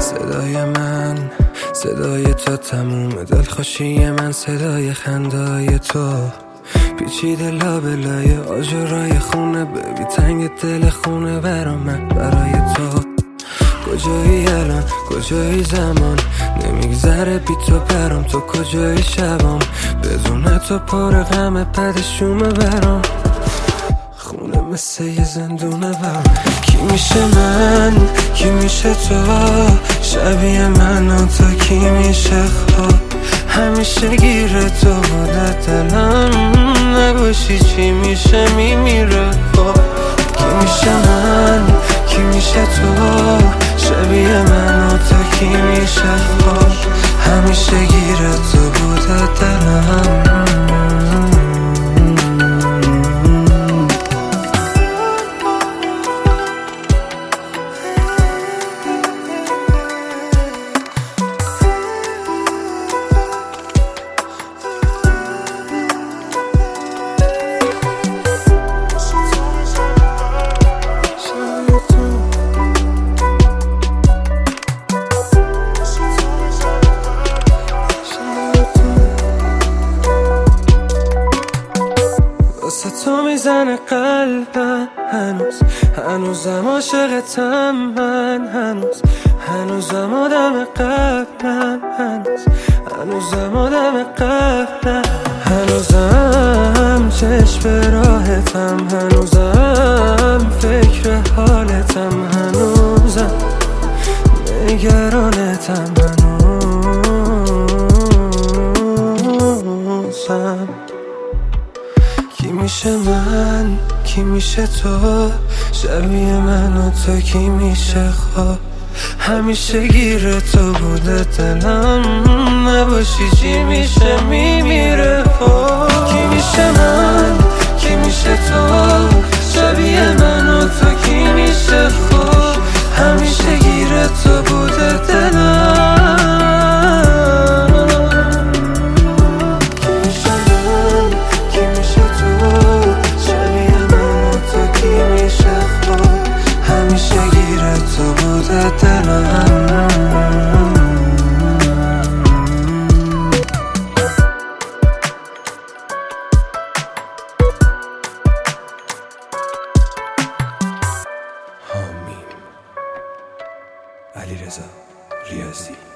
صدای من، صدای تو تموم دلخوشی من، صدای خندای تو پیچیده لابلای آجرای خونه، ببی تنگ دل خونه برا من، برای تو. کجایی الان، کجایی زمان، نمیگذره بی تو برام، تو کجایی شبام، بدون تو پر غم پدشومه برام، خونه مثل یه زندونه برام. کی میشه من، کی میشه تو، شبیه من و تو کی میشه خواب، همیشه گیره تو بوده دلم، نباشی چی میشه میمیره خواب. کی میشه من، کی میشه تو، شبیه من و تو کی میشه خواب، همیشه گیره تو بوده دلم. واسه تو میزنه قلبم هنوزم عاشقتم من، هنوزم آدم قبلم، هنوزم آدم قبلم، هنوزم چشم به راحتم، هنوزم فکر حالتم، هنوزم نگرانتم، هنوزم. کی میشه من، کی میشه تو، شبیه من و تو کی میشه خواب، همیشه گیره تو بوده دلم، نباشی چی میشه میمیره خواب. کی میشه من، کی میشه تو، شبیه من و تو کی میشه خواب، همیشه گیره تو بوده دلم. علیرضا ریاضی.